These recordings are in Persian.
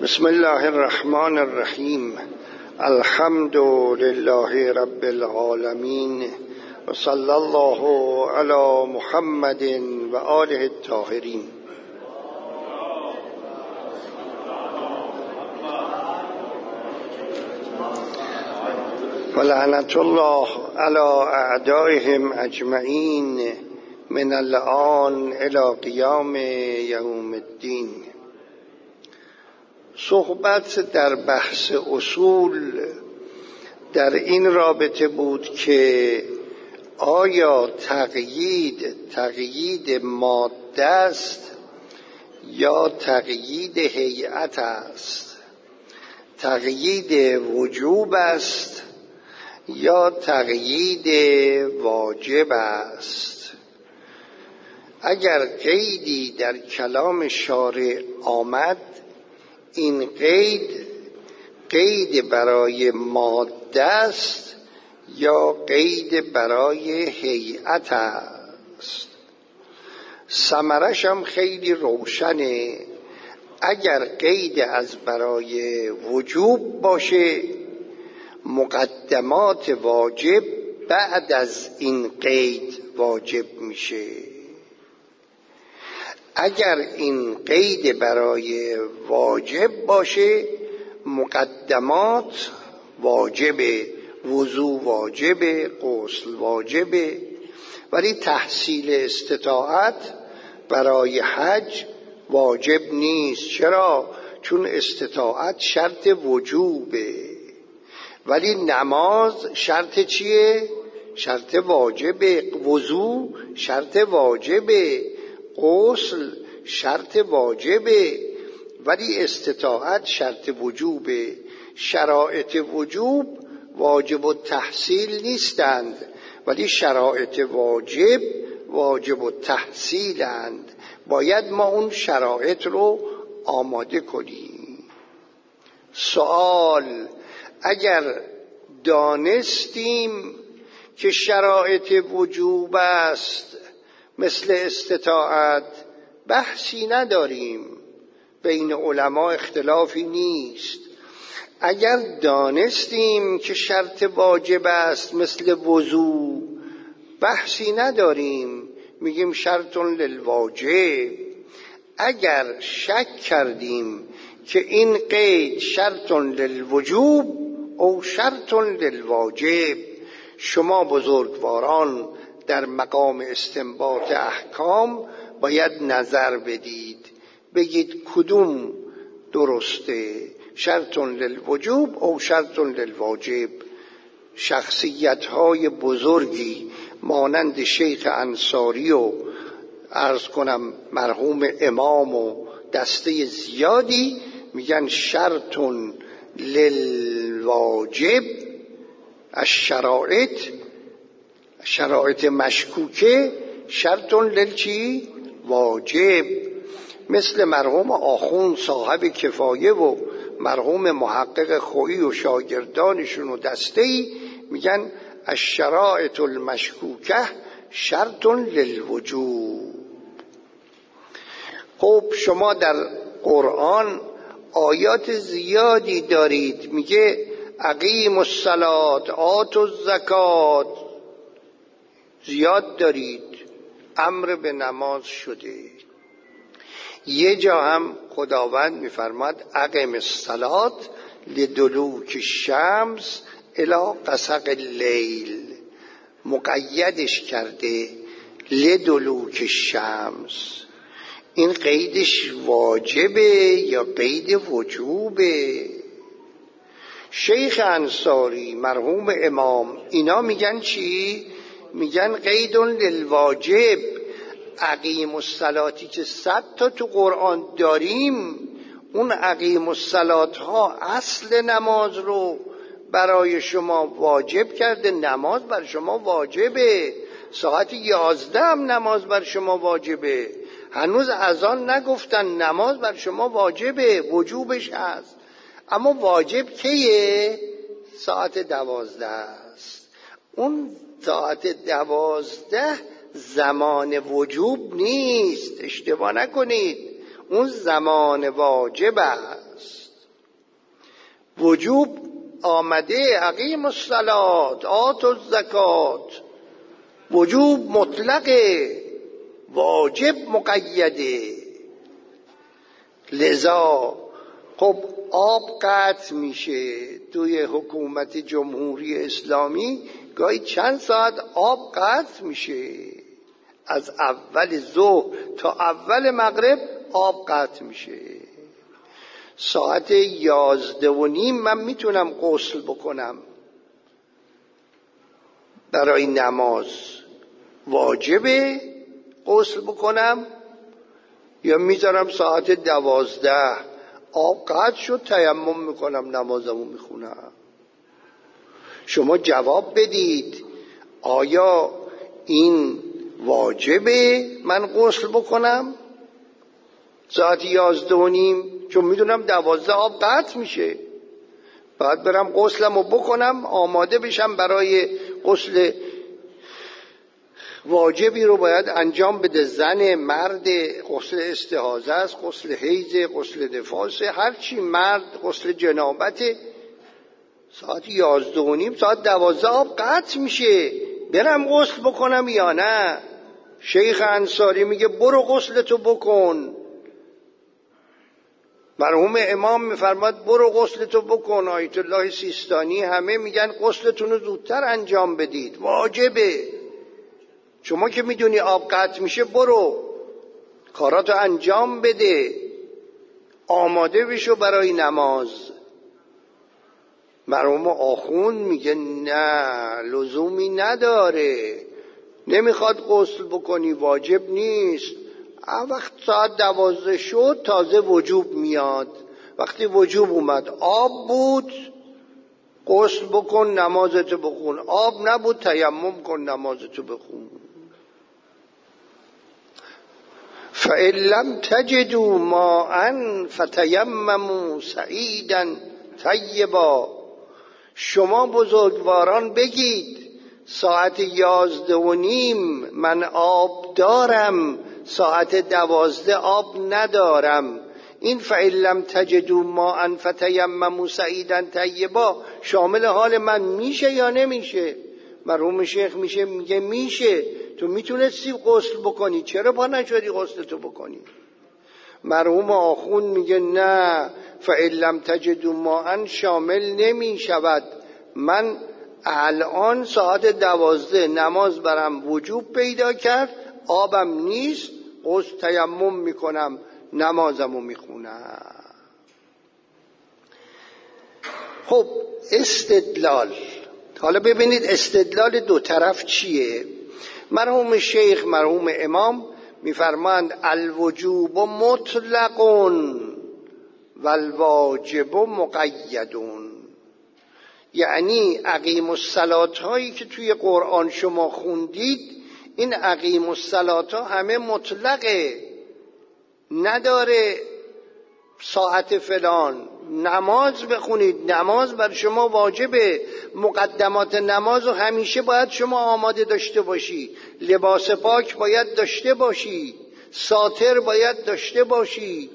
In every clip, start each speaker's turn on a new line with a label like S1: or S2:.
S1: بسم الله الرحمن الرحیم. الحمد لله رب العالمین و صلی الله علی محمد و آله الطاهرین. و لعنت الله علی اعدائهم اجمعین من الآن الی قیام یوم الدین. صحبت در بحث اصول در این رابطه بود که آیا تقیید ماده است یا تقیید هیئت است، تقیید وجوب است یا تقیید واجب است. اگر قیدی در کلام شارع آمد، این قید برای ماده است یا قید برای هیئت است. ثمرش هم خیلی روشنه. اگر قید از برای وجوب باشه، مقدمات واجب بعد از این قید واجب میشه. اگر این قید برای واجب باشه، مقدمات واجبه، وضو واجبه، غسل واجبه، ولی تحصیل استطاعت برای حج واجب نیست. چرا؟ چون استطاعت شرط وجوبه، ولی نماز شرط چیه؟ شرط واجبه. وضو شرط واجبه، غسل شرط واجبه، ولی استطاعت شرط وجوبه. شرایط وجوب واجب التحصیل نیستند، ولی شرایط واجب التحصیلند. باید ما اون شرایط رو آماده کنیم. سوال: اگر دانستیم که شرایط وجوب است مثل استطاعت، بحثی نداریم، بین علما اختلافی نیست. اگر دانستیم که شرط واجب است مثل وضو، بحثی نداریم، میگیم شرط للواجب. اگر شک کردیم که این قید شرط للوجوب او شرط للواجب، شما بزرگواران در مقام استنباط احکام باید نظر بدید، بگید کدوم درسته، شرط للوجوب او شرط للواجب. شخصیت‌های بزرگی مانند شیخ انصاری و عرض کنم مرحوم امام و دسته زیادی میگن شرط للواجب شرایط مشکوکه شرط للچی؟ واجب. مثل مرحوم آخوند صاحب کفایه و مرحوم محقق خویی و شاگردانشون و دسته‌ای میگن الشرائط المشکوکه شرط للوجوب. خب شما در قرآن آیات زیادی دارید، میگه اقیموا الصلاة آتوا الزکات، زیاد دارید، امر به نماز شده. یه جا هم خداوند میفرماد اقم الصلاة لدلوک الشمس الی غسق اللیل، مقیدش کرده لدلوک الشمس. این قیدش واجبه یا قید وجوبه؟ شیخ انصاری مرحوم امام اینا میگن چی؟ میگن قید للواجب. اقیم الصلاتی که 100 تا تو قرآن داریم، اون اقیم الصلات ها اصل نماز رو برای شما واجب کرده. نماز بر شما واجبه، ساعت 11 هم نماز بر شما واجبه. هنوز اذان نگفتن، نماز بر شما واجبه، وجوبش هست. اما واجب کیه؟ ساعت 12 است. اون ساعت 12 زمان وجوب نیست، اشتباه نکنید، اون زمان واجب است. وجوب آمده، اقیم الصلات آتوا الزکات، وجوب مطلقه، واجب مقیده. لذا خب آب قطع میشه توی حکومت جمهوری اسلامی، گاهی چند ساعت آب قطع میشه، از اول ظهر تا اول مغرب آب قطع میشه. ساعت 11:30 من میتونم غسل بکنم برای نماز، واجبه غسل بکنم یا میذارم ساعت 12 آب قطع شد تیمم میکنم نمازمو میخونم؟ شما جواب بدید، آیا این واجبه من غسل بکنم ساعت 11:30؟ چون میدونم 12 آب قطع میشه، باید برم غسلمو بکنم، آماده بشم برای غسل واجبی رو باید انجام بده زن، مرد، غسل استحاضه است، غسل حیض، غسل نفاس، هرچی، مرد غسل جنابت. ساعت 11:30 ساعت 12 آب قطع میشه، برم غسل بکنم یا نه؟ شیخ انصاری میگه برو غسلتو بکن. مرحوم امام میفرماد برو غسلتو بکن. آیت الله سیستانی همه میگن غسلتون رو زودتر انجام بدید، واجبه. شما که میدونی آب قطع میشه برو کاراتو انجام بده، آماده بشو برای نماز. مرحوم آخوند میگه نه، لزومی نداره، نمیخواد غسل بکنی، واجب نیست. وقت ساعت 12 شد تازه وجوب میاد، وقتی وجوب اومد آب بود غسل بکن نمازتو بخون، آب نبود تیمم کن نمازتو بخون. فَإِن لَّمْ تَجِدُوا مَاءً فَتَيَمَّمُوا صَعِيدًا طَیِّبًا. شما بزرگواران بگید ساعت 11:30 من آب دارم، ساعت 12 آب ندارم. این فَإِن لَّمْ تَجِدُوا مَاءً فَتَیَمَّمُوا صَعِیدًا طَیِّبًا شامل حال من میشه یا نمیشه؟ مرحوم شیخ میگه میشه. تو میتونستی غسل بکنی، چرا پا نشدی غسلتو بکنی؟ مرحوم آخوند میگه نه، فَإِن لَّمْ تَجِدُوا مَاءً شامل نمیشود. من الان ساعت 12 نماز برم وجوب پیدا کرد، آبم نیست، غسل تیمم میکنم نمازمو میخونم. خب استدلال، حالا ببینید استدلال دو طرف چیه. مرحوم شیخ مرحوم امام میفرماند الوجوب مطلق و الواجب مقید. یعنی اقیم الصلات هایی که توی قرآن شما خوندید، این اقیم الصلات ها همه مطلقه، نداره ساعت فلان. نماز بخونید، نماز بر شما واجبه، مقدمات نماز رو همیشه باید شما آماده داشته باشی، لباس پاک باید داشته باشی، ساتر باید داشته باشی،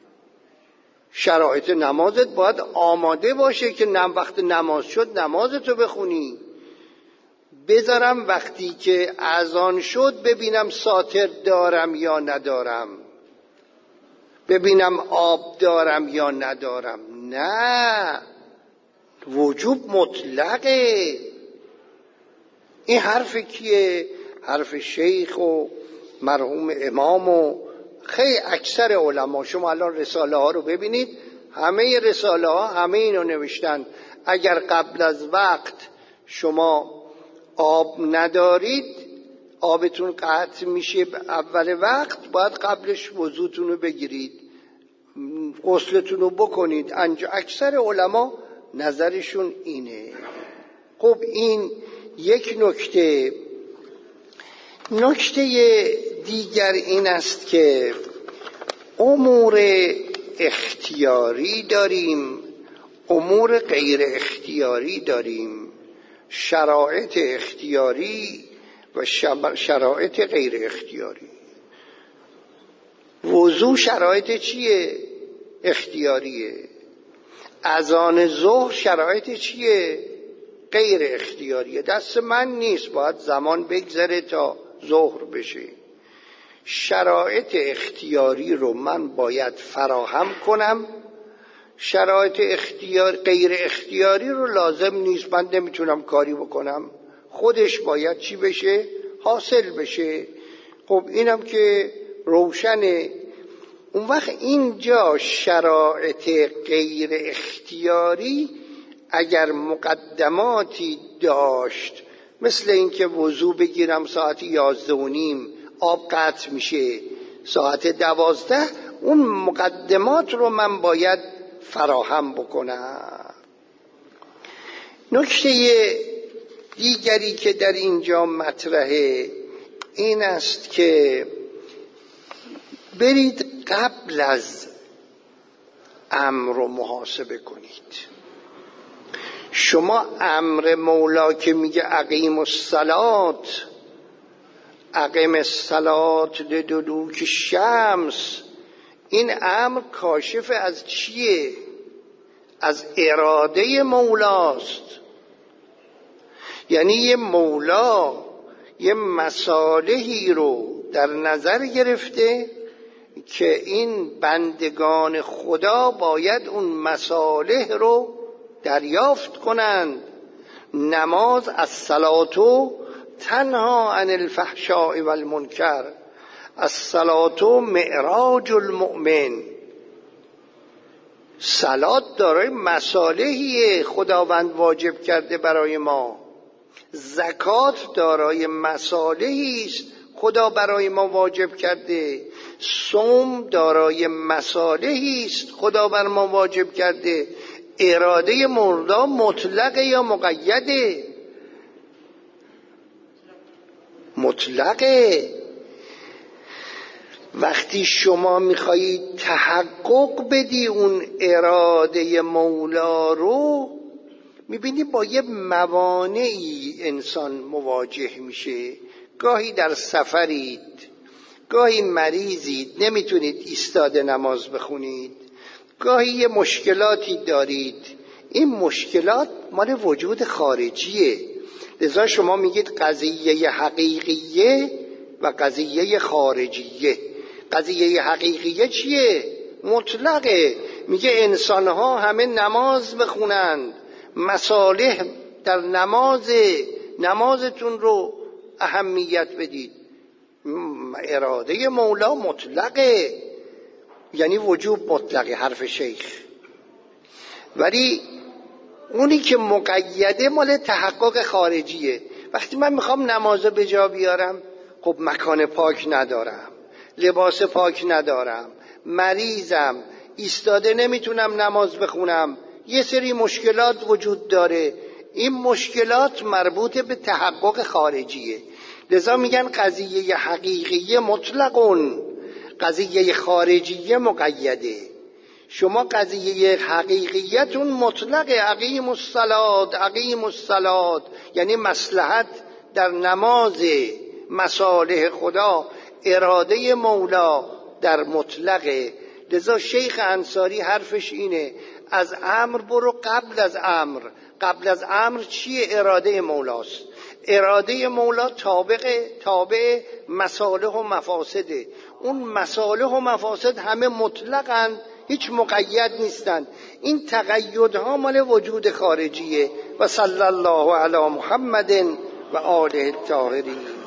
S1: شرایط نمازت باید آماده باشه که وقت نماز شد نمازتو بخونی. بذارم وقتی که اذان شد ببینم ساتر دارم یا ندارم، ببینم آب دارم یا ندارم. نه، وجوب مطلقه. این حرف کیه؟ حرف شیخ و مرحوم امام و خیلی اکثر علما. شما الان رساله ها رو ببینید، همه رساله ها همه اینو نوشتن. اگر قبل از وقت شما آب ندارید، آبتون قطع میشه اول وقت، باید قبلش وضوتون رو بگیرید، غسلتون رو بکنید. اکثر علما نظرشون اینه. خب این یک نکته. نکته دیگر این است که امور اختیاری داریم، امور غیر اختیاری داریم، شرایط اختیاری و شرایط غیر اختیاری. وضو شرایط چیه؟ اختیاریه. اذان ظهر شرایط چیه؟ غیر اختیاریه، دست من نیست، باید زمان بگذره تا ظهر بشه. شرایط اختیاری رو من باید فراهم کنم، شرایط غیر اختیاری رو لازم نیست، من نمیتونم کاری بکنم، خودش باید چی بشه؟ حاصل بشه. خب اینم که روشنه. اون وقت اینجا شرایط غیر اختیاری اگر مقدماتی داشت، مثل اینکه وضو بگیرم ساعت 11:30 آب قطع میشه ساعت 12، اون مقدمات رو من باید فراهم بکنم. نکته دیگری که در اینجا مطرحه این است که برید قبل از امر رو محاسبه کنید. شما امر مولا که میگه اقیم الصلات، اقیم الصلات لدلوک الشمس، این امر کاشف از چیه؟ از اراده مولاست. یعنی یه مولا یه مصالحی رو در نظر گرفته که این بندگان خدا باید اون مصالح رو دریافت کنند. نماز الصلاة تنها عن الفحشاء والمنکر، الصلاة معراج المؤمن. صلات دارای مصالحیه خداوند واجب کرده برای ما، زکات دارای مصالحی است خدا برای ما واجب کرده، صوم دارای مصالحی است خدا بر ما واجب کرده. اراده مردا مطلقه یا مقیده؟ مطلقه. وقتی شما میخوایی تحقق بدی اون اراده مولا رو، میبینی با یه موانعی انسان مواجه میشه. گاهی در سفرید، گاهی مریضید، نمیتونید ایستاده نماز بخونید، گاهی یه مشکلاتی دارید. این مشکلات مال وجود خارجیه، لذا شما میگید قضیه حقیقیه و قضیه خارجیه. قضیه حقیقیه چیه؟ مطلقه. میگه انسانها همه نماز بخونند، مصالح در نمازتون رو اهمیت بدید. اراده مولا مطلقه، یعنی وجوب مطلقه، حرف شیخ. ولی اونی که مقیده مال تحقق خارجیه. وقتی من میخوام نمازو به جا بیارم، خب مکان پاک ندارم، لباس پاک ندارم، مریضم، ایستاده نمیتونم نماز بخونم، یه سری مشکلات وجود داره. این مشکلات مربوط به تحقق خارجیه، لذا میگن قضیه حقیقیه مطلقون، قضیه خارجیه مقیده. شما قضیه حقیقیتون مطلقه، اقیم الصلاة، اقیم الصلاة، یعنی مصلحت در نماز، مصالح خدا، اراده مولا در مطلقه. لذا شیخ انصاری حرفش اینه، از امر برو قبل از امر. قبل از امر چیه؟ اراده مولاست. اراده مولا تابع مصالح و مفاسده. اون مصالح و مفاسد همه مطلقاً، هیچ مقید نیستند. این تقیدها مال وجود خارجیه. و صلی الله علی محمد و آله الطاهرین.